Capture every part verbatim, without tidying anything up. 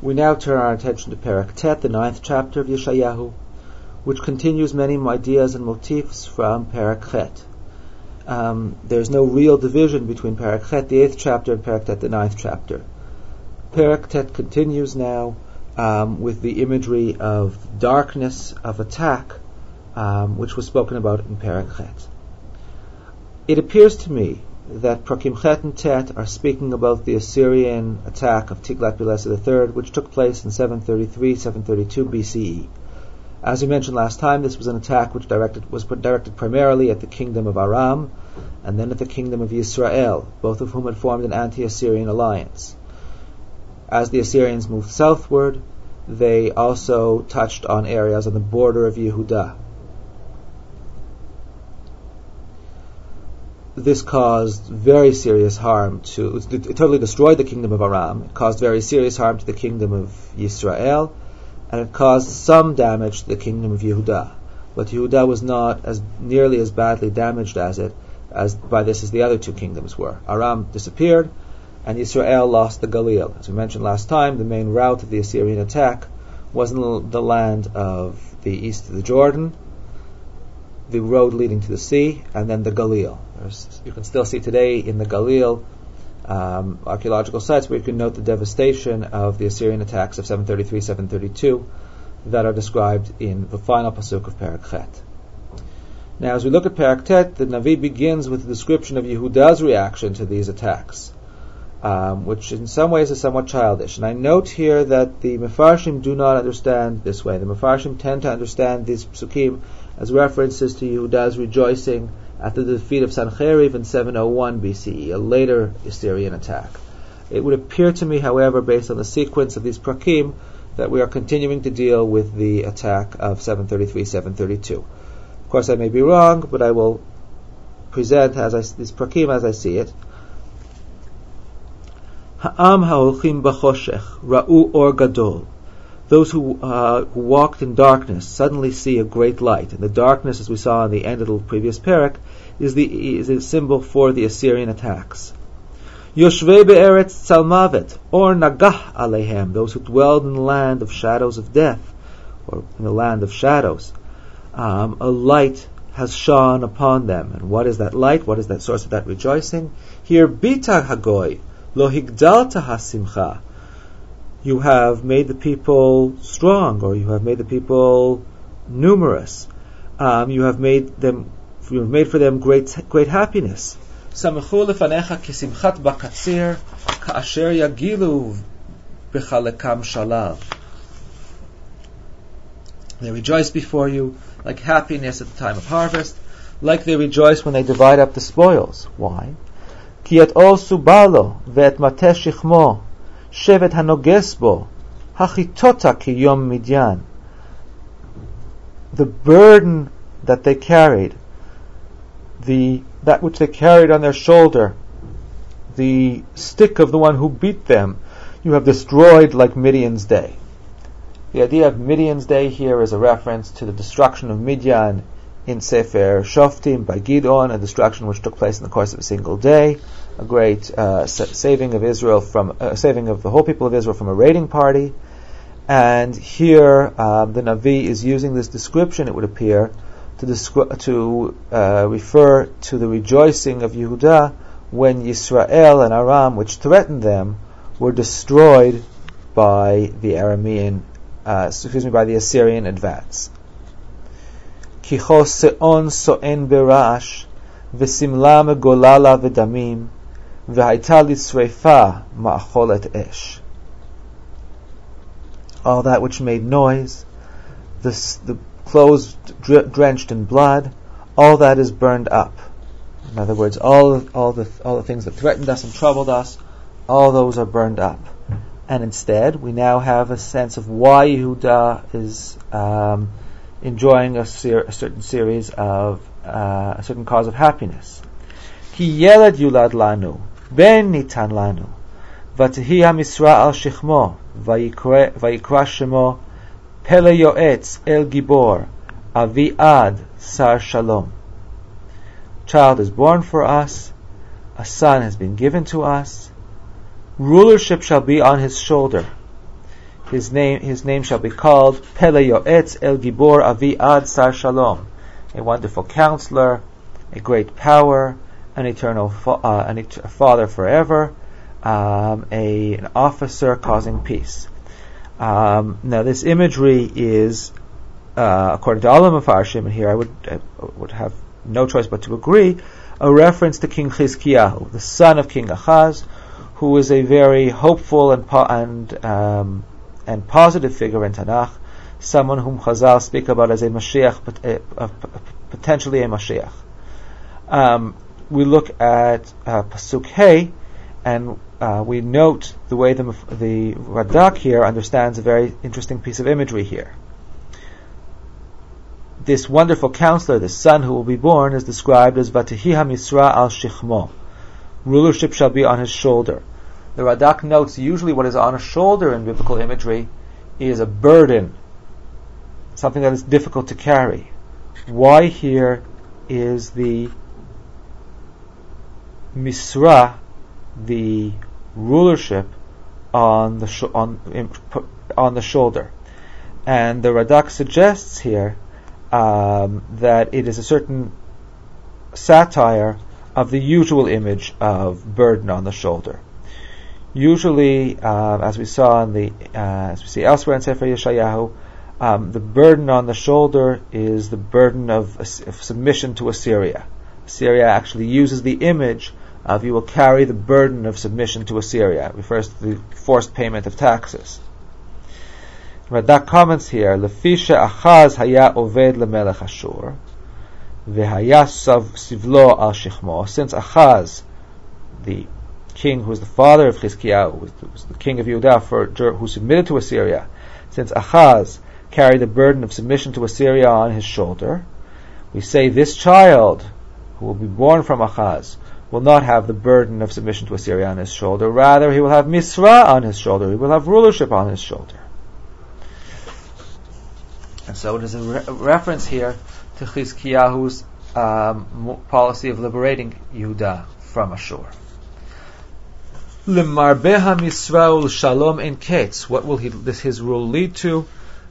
We now turn our attention to Perek Tet, the ninth chapter of Yeshayahu, which continues many ideas and motifs from Perek Chet. Um, there's no real division between Perek Chet, the eighth chapter, and Perek Tet, the ninth chapter. Perek Tet continues now um, with the imagery of darkness, of attack, um, which was spoken about in Perek Chet. It appears to me that Prakim Chet and Tet are speaking about the Assyrian attack of Tiglath-Pileser the third, which took place in seven thirty-three seven thirty-two B C E. As we mentioned last time, this was an attack which directed, was directed primarily at the kingdom of Aram and then at the kingdom of Yisrael, both of whom had formed an anti-Assyrian alliance. As the Assyrians moved southward, they also touched on areas on the border of Yehudah. This caused very serious harm to, it totally destroyed the kingdom of Aram, it caused very serious harm to the kingdom of Yisrael, and it caused some damage to the kingdom of Yehudah. But Yehudah was not as nearly as badly damaged as it as by this as the other two kingdoms were. Aram disappeared, and Yisrael lost the Galil. As we mentioned last time, the main route of the Assyrian attack was in the land of the east of the Jordan, the road leading to the sea, and then the Galil. There's, you can still see today in the Galil um, archaeological sites where you can note the devastation of the Assyrian attacks of seven thirty-three seven thirty-two that are described in the final pasuk of Perek Chet. Now, as we look at Perek Tet, the Navi begins with a description of Yehudah's reaction to these attacks, um, which in some ways is somewhat childish. And I note here that the Mefarshim do not understand this way. The Mefarshim tend to understand these psukim as references to Yehudah's rejoicing at the defeat of Sancheriv in seven oh one B C E, a later Assyrian attack. It would appear to me, however, based on the sequence of these prakim, that we are continuing to deal with the attack of seven thirty-three seven thirty-two. Of course, I may be wrong, but I will present as I, this prakim as I see it. Ha'am ha'olchim b'choshech ra'u or gadol. Those who, uh, who walked in darkness suddenly see a great light. And the darkness, as we saw in the end of the previous parak, is the is a symbol for the Assyrian attacks. Yoshvei be'eretz tzalmavet, or nagah alehem, those who dwelled in the land of shadows of death, or in the land of shadows. Um, a light has shone upon them. And what is that light? What is that source of that rejoicing? Here, bitag hagoy, lo higdalta hasimcha. You have made the people strong, or you have made the people numerous. Um, you have made them, you have made for them great, great happiness. Samichu lefanecha kisimchat bakatzir, kaasher yagilu b'chalekam shalal. They rejoice before you like happiness at the time of harvest, like they rejoice when they divide up the spoils. Why? Ki et ol subalo ve'et mateh shichmo. Shevet hanogesbo, hachitota ki yom midyan. The burden that they carried, the that which they carried on their shoulder, the stick of the one who beat them, you have destroyed like Midian's day. The idea of Midian's day here is a reference to the destruction of Midian in Sefer Shoftim by Gidon, a destruction which took place in the course of a single day. A great uh, saving of Israel from uh, saving of the whole people of Israel from a raiding party, and here um, the Navi is using this description. It would appear to descri- to uh, refer to the rejoicing of Yehudah when Yisrael and Aram, which threatened them, were destroyed by the Aramean, uh, excuse me, by the Assyrian advance. Kicho se'on so'en berash v'simla megolala v'damim. All that which made noise, the, the clothes dr- drenched in blood, all that is burned up. In other words, all all the all the things that threatened us and troubled us, all those are burned up. And instead, we now have a sense of why Yehudah is um, enjoying a, ser- a certain series of uh, a certain cause of happiness. Ki yelad yulad lanu. Ben nitan lanu, v'tehi hamisra al shechmo, vayikra shemo, pele yoetz el gibor, avi ad sar shalom. Child is born for us, a son has been given to us, rulership shall be on his shoulder. His name his name shall be called Pele Yoetz El Gibor Avi Ad Sar Shalom, a wonderful counselor, a great power, an eternal fa- uh, an et- father forever, um, a an officer causing peace. Um, now, this imagery is, uh, according to all the Mefarshim, and here I would I would have no choice but to agree, a reference to King Chizkiyahu, the son of King Achaz, who was a very hopeful and po- and um, and positive figure in Tanakh, someone whom Chazal speak about as a Mashiach, but a, a, a, potentially a Mashiach. Um, we look at uh, Pasuk Hey, and uh, we note the way the the Radak here understands a very interesting piece of imagery here. This wonderful counselor, the son who will be born, is described as Vatihi HaMisra al Shichmo. Rulership shall be on his shoulder. The Radak notes usually what is on a shoulder in biblical imagery is a burden, something that is difficult to carry. Why here is the Misra, the rulership, on the sh- on in, on the shoulder? And the Radak suggests here um, that it is a certain satire of the usual image of burden on the shoulder. Usually, uh, as we saw in the, uh, as we see elsewhere in Sefer Yeshayahu, um, the burden on the shoulder is the burden of, of submission to Assyria. Assyria actually uses the image of you will carry the burden of submission to Assyria. It refers to the forced payment of taxes. Radak comments here, Lefisha Achaz haya oved lemelech Ashur, v'haya sivlo al shichmo. Since Achaz, the king who was the father of Chizkiyahu, who was the, was the king of Yehudah, for, who submitted to Assyria, since Achaz carried the burden of submission to Assyria on his shoulder, we say this child, who will be born from Achaz, will not have the burden of submission to Assyria on his shoulder. Rather, he will have Misra on his shoulder. He will have rulership on his shoulder. And so it is a, re- a reference here to Chizkiyahu's um, policy of liberating Yehudah from Ashur. L'marbeha Misrael shalom in kates. What will he, this his rule lead to?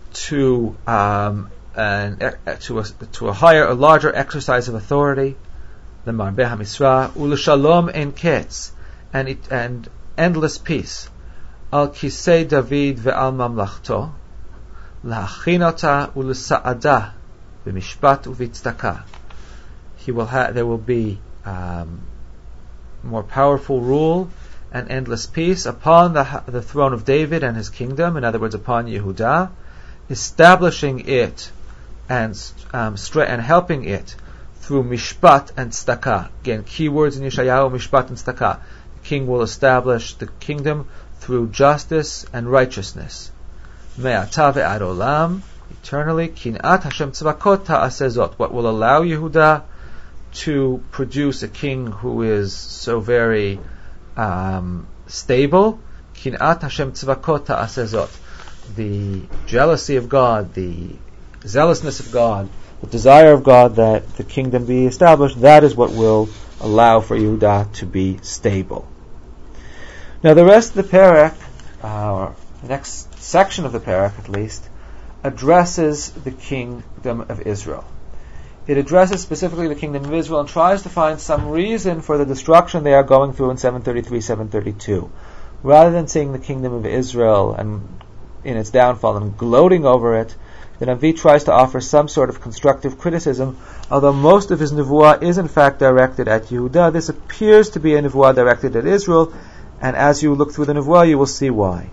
To um, an, uh, to a to a higher, a larger exercise of authority. L'marbeha Misra u'l'shalom in kates, and it and endless peace. Al kisei David ve'al mamlachto, l'hachinota u'l'sa'ada b'mishpat u'v'tzedakah. He will have. There will be um, more powerful rule and endless peace upon the the throne of David and his kingdom, in other words, upon Yehudah, establishing it and um, stra- and helping it through mishpat and tzedakah. Again, key words in Yeshayahu: mishpat and tzedakah. The king will establish the kingdom through justice and righteousness. Me'ata ve'ad olam, eternally. Kin'at Hashem tzvakot ta'aseh zot. What will allow Yehudah to produce a king who is so very Um, stable, Kin'at Hashem tzvakot ta'aseh zot. The jealousy of God, the zealousness of God, the desire of God that the kingdom be established, that is what will allow for Yehudah to be stable. Now the rest of the parak, uh, or the next section of the parak at least, addresses the kingdom of Israel. It addresses specifically the kingdom of Israel and tries to find some reason for the destruction they are going through in seven thirty-three, seven thirty-two. Rather than seeing the kingdom of Israel and in its downfall and gloating over it, the Navi tries to offer some sort of constructive criticism. Although most of his nevuah is in fact directed at Yehudah, this appears to be a nevuah directed at Israel, and as you look through the nevuah, you will see why.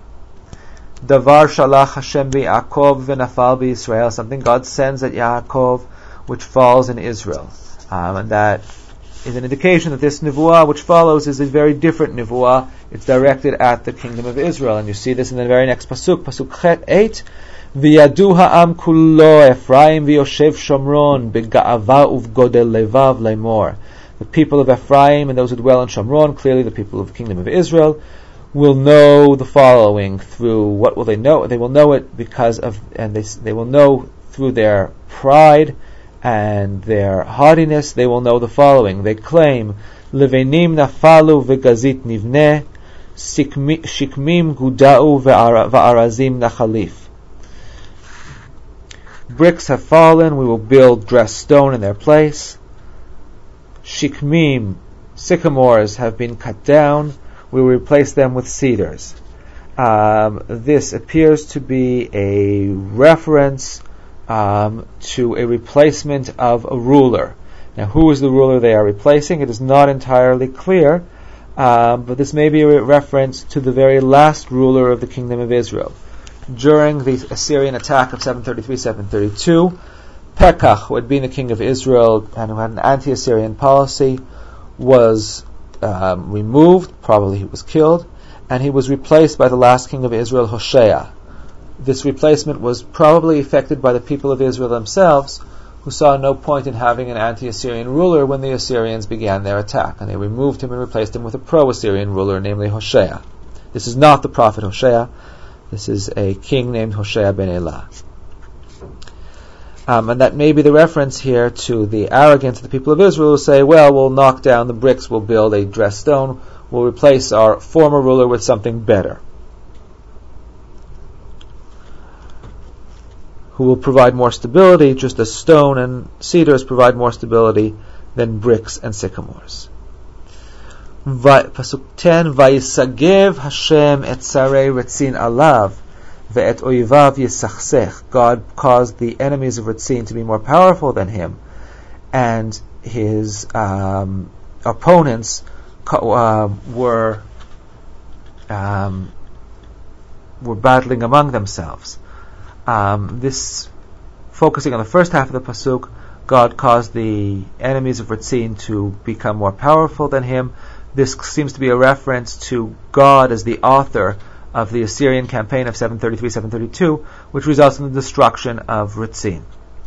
Davar shalach Hashem bi Yaakov v'nafal bi Yisrael, something God sends at Yaakov, which falls in Israel. Um, and that is an indication that this nevuah which follows is a very different nevuah. It's directed at the kingdom of Israel. And you see this in the very next pasuk, pasuk chet eight. V'yadu ha'am kullo Ephraim v'yoshev Shomron b'ga'ava uv'godel levav le'mor. The people of Ephraim and those who dwell in Shomron, clearly the people of the kingdom of Israel, will know the following through, what will they know? They will know it because of, and they they will know through their pride and their haughtiness. They will know the following. They claim, Levenim nafalu v'gazit nivneh, Shikmim guda'u va'arazim nachalif. Bricks have fallen, we will build dressed stone in their place. Shikmim, sycamores, have been cut down, we will replace them with cedars. Um, this appears to be a reference um, to a replacement of a ruler. Now, who is the ruler they are replacing? It is not entirely clear, um, but this may be a re- reference to the very last ruler of the kingdom of Israel. During the Assyrian attack of seven thirty-three to seven thirty-two, Pekach, who had been the king of Israel and who had an anti-Assyrian policy, was um, removed, probably he was killed, and he was replaced by the last king of Israel, Hoshea. This replacement was probably effected by the people of Israel themselves, who saw no point in having an anti-Assyrian ruler when the Assyrians began their attack, and they removed him and replaced him with a pro-Assyrian ruler, namely Hoshea. This is not the prophet Hoshea. This is a king named Hoshea ben Elah. Um, and that may be the reference here to the arrogance of the people of Israel who say, well, we'll knock down the bricks, we'll build a dressed stone, we'll replace our former ruler with something better, who will provide more stability, just as stone and cedars provide more stability than bricks and sycamores. Pasuk ten, Vayisagev Hashem et tzarei Retzin alav ve'et oivav yisachsech. God caused the enemies of Retzin to be more powerful than him, and his um, opponents uh, were um, were battling among themselves. Um, this, focusing on the first half of the pasuk, God caused the enemies of Retzin to become more powerful than him. This seems to be a reference to God as the author of the Assyrian campaign of seven thirty-three to seven thirty-two, which results in the destruction of Retzin.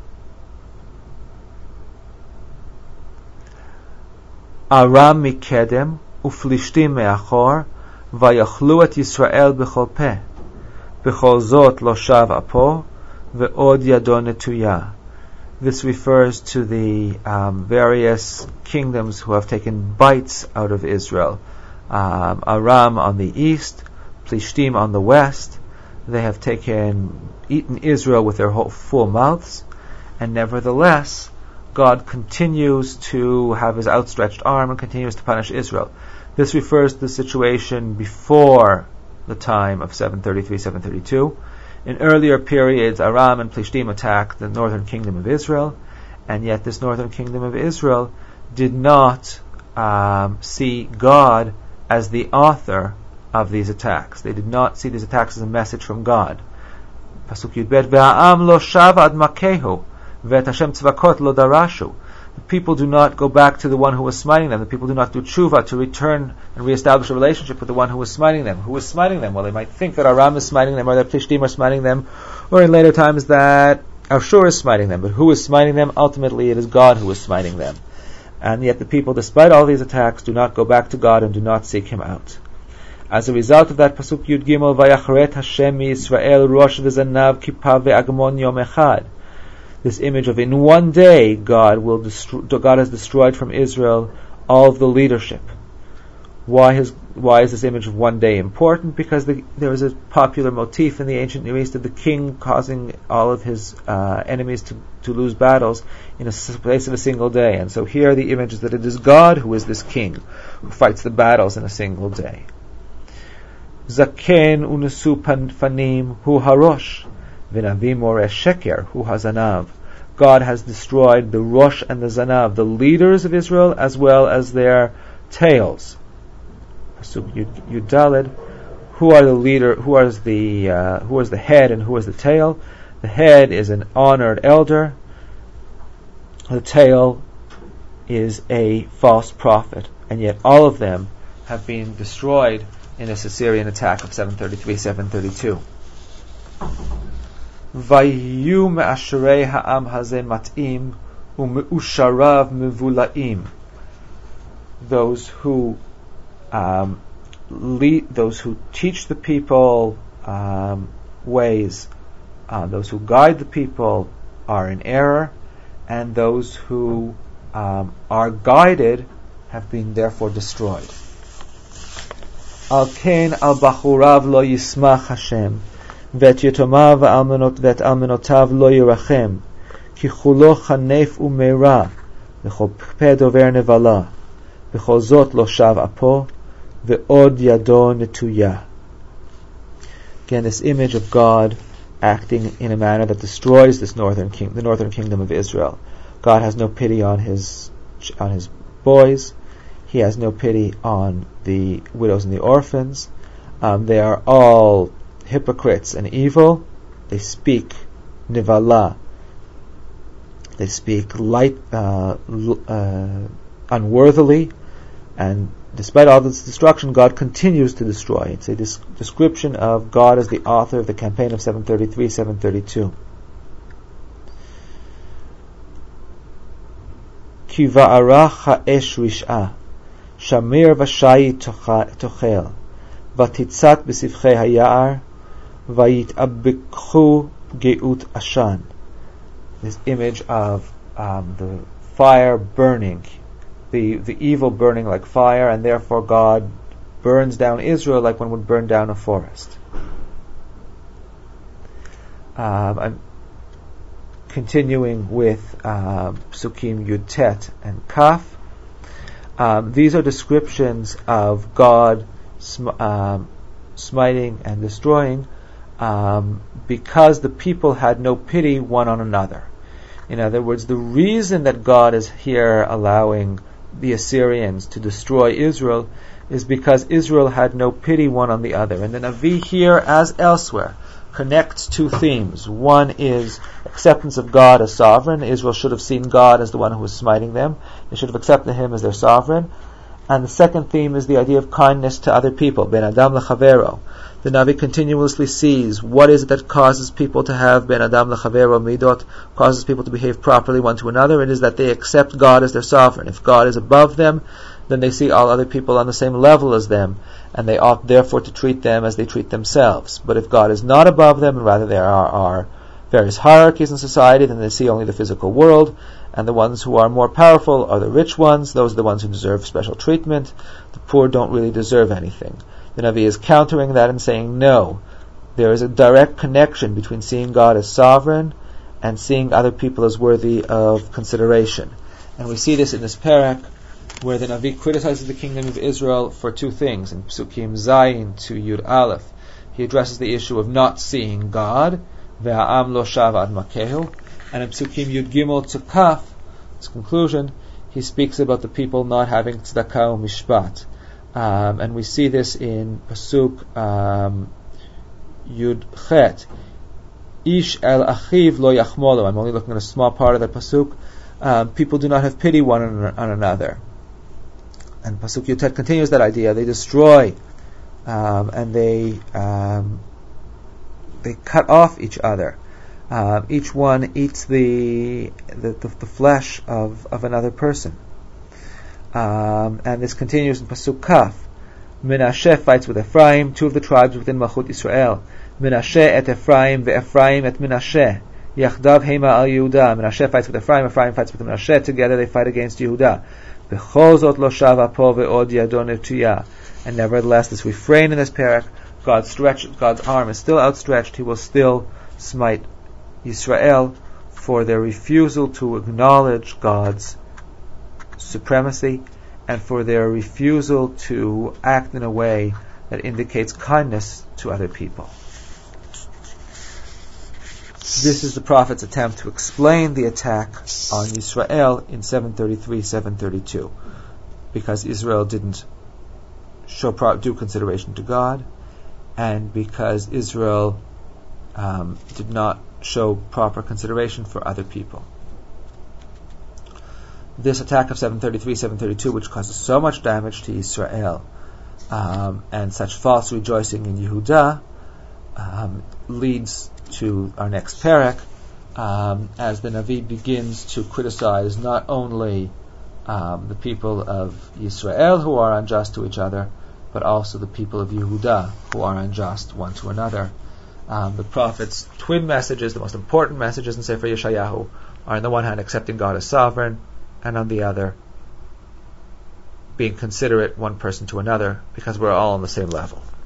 Aram mikedem uflishtim me'achor vayachlu et Yisrael b'chol peh b'chol zot lo shav apo ve'od yado netuya. This refers to the um, various kingdoms who have taken bites out of Israel. Um, Aram on the east, Plishtim on the west. They have taken, eaten Israel with their whole, full mouths, and nevertheless, God continues to have his outstretched arm and continues to punish Israel. This refers to the situation before the time of seven thirty-three to seven thirty-two. In earlier periods, Aram and Plishtim attacked the northern kingdom of Israel, and yet this northern kingdom of Israel did not um, see God as the author of these attacks. They did not see these attacks as a message from God. Pasuk Yudbet, Ve'a'am lo shava ad makehu, ve'et Hashem tzvakot lo darashu. The people do not go back to the one who was smiting them. The people do not do tshuva to return and reestablish a relationship with the one who was smiting them. Who was smiting them? Well, they might think that Aram is smiting them, or that Plishtim are smiting them, or in later times that Ashur is smiting them. But who is smiting them? Ultimately, it is God who is smiting them. And yet the people, despite all these attacks, do not go back to God and do not seek Him out. As a result of that, Pasuk Yud Gimel, Vayachret Hashem Yisrael Rosh v'Zanav Kippah ve'Agmon Yom Echad. This image of in one day God will destroy, God has destroyed from Israel all of the leadership. Why has why is this image of one day important? Because the, there is a popular motif in the ancient Near East of the king causing all of his uh, enemies to, to lose battles in a place of a single day. And so here the image is that it is God who is this king who fights the battles in a single day. Zaken unesu fanim hu harosh. V'navim oreh sheker hu hazanav. God has destroyed the Rosh and the Zanav, the leaders of Israel, as well as their tails. Pasuk Yud Daled. Who are the leader? Who is the uh, who is the head and who is the tail? The head is an honored elder. The tail is a false prophet, and yet all of them have been destroyed in this Assyrian attack of seven thirty-three to seven thirty-two. Vayu me'ashrei ha'am hazeh mat'im u'me'usharav mevula'im. Those who um, lead, those who teach the people um, ways, uh, those who guide the people are in error, and those who um, are guided have been therefore destroyed. Al ken al bachurav lo yismach Hashem, vet yetomav v'almenot vet almenotav lo yirachem, ki chulo chanef u'meira, v'chol peh dover nevala, v'chol zot lo shav apo, ve'od yado netuya. Again, this image of God acting in a manner that destroys this northern king, the northern kingdom of Israel. God has no pity on his on his boys. He has no pity on the widows and the orphans. Um, they are all hypocrites and evil. They speak nivala. They speak light, uh, uh, unworthily, and despite all this destruction, God continues to destroy. It's a dis- description of God as the author of the campaign of seven thirty-three, seven thirty-two. Ki va'arach ha'esh rish'ah, shamir v'shayi tochel, v'titzat b'sivchei ha'ya'ar, v'yit'abikchu ge'ut ashan. This image of um, the fire burning, The, the evil burning like fire, and therefore God burns down Israel like one would burn down a forest. Um, I'm continuing with uh, Psukim Yud Tet and Kaf. Um, these are descriptions of God sm- um, smiting and destroying um, because the people had no pity one on another. In other words, the reason that God is here allowing the Assyrians to destroy Israel is because Israel had no pity one on the other. And the Navi here, as elsewhere, connects two themes. One is acceptance of God as sovereign. Israel should have seen God as the one who was smiting them. They should have accepted Him as their sovereign. And the second theme is the idea of kindness to other people. Ben Adam lechavero. The Navi continuously sees what is it that causes people to have Ben Adam lechavero midot, causes people to behave properly one to another. It is that they accept God as their sovereign. If God is above them, then they see all other people on the same level as them, and they ought therefore to treat them as they treat themselves. But if God is not above them, and rather there are, are various hierarchies in society, then they see only the physical world, and the ones who are more powerful are the rich ones. Those are the ones who deserve special treatment. The poor don't really deserve anything. The Navi is countering that and saying, no, there is a direct connection between seeing God as sovereign and seeing other people as worthy of consideration. And we see this in this parak, where the Navi criticizes the kingdom of Israel for two things. In Psukim Zayin to Yud Aleph, he addresses the issue of not seeing God, Ve'a'am lo shav ad makehu, and in Psukim Yud Gimel to Kaf, its conclusion, he speaks about the people not having tzedakah u'mishpat. Um, and we see this in Pasuk um, Yud Chet. Ish el achiv lo yachmolo. I'm only looking at a small part of that Pasuk. Um, people do not have pity one on, on another. And Pasuk Yud Tet continues that idea. They destroy um, and they um, they cut off each other. Uh, each one eats the the, the, the flesh of, of another person. Um, and this continues in Pasuk Kaf. Menashe fights with Ephraim, two of the tribes within Malchut Israel. Menashe et Ephraim, ve'Ephraim et Menashe. Yachdav Hema al Yehuda. Menashe fights with Ephraim, Ephraim fights with Menashe. Together they fight against Yehuda. B'chol zot lo shava po ve'od yado netuya. And nevertheless, this refrain in this parak, God stretched, God's arm is still outstretched. He will still smite Yisrael for their refusal to acknowledge God's supremacy and for their refusal to act in a way that indicates kindness to other people. This is the prophet's attempt to explain the attack on Yisrael in seven thirty-three, seven thirty-two, because Israel didn't show pro- due consideration to God, and because Israel um, did not show proper consideration for other people. This attack of seven thirty-three, seven thirty-two, which causes so much damage to Israel um, and such false rejoicing in Yehuda, um, leads to our next parak, um, as the Navi begins to criticize not only um, the people of Israel who are unjust to each other, but also the people of Yehuda who are unjust one to another. Um, the prophet's twin messages, the most important messages in Sefer Yeshayahu, are on the one hand accepting God as sovereign, and on the other, being considerate one person to another, because we're all on the same level.